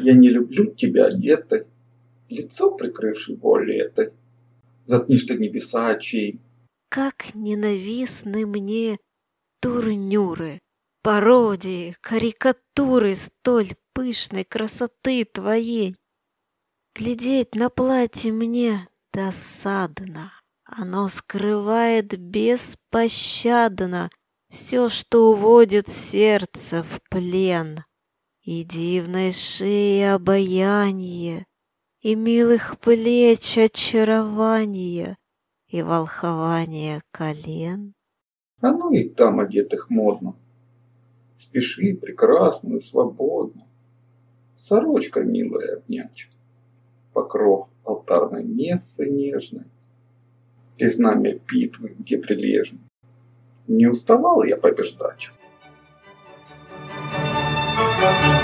Я не люблю тебя одетой, лицо прикрывшей вуалетой. Заткнешь ты небеса очей. Как ненавистны мне турнюры, пародии, карикатуры столь пышной красоты твоей. Глядеть на платье мне досадно, оно скрывает беспощадно все, что уводит сердце в плен. И дивной шеи обаяние, и милых плеч очарование, и волхование колен. А ну их там одетых модно. Спеши прекрасную, свободно. Сорочка милая обнять. Покров алтарной мессы нежной. И знамя битвы, где прилежно. Не уставал я побеждать.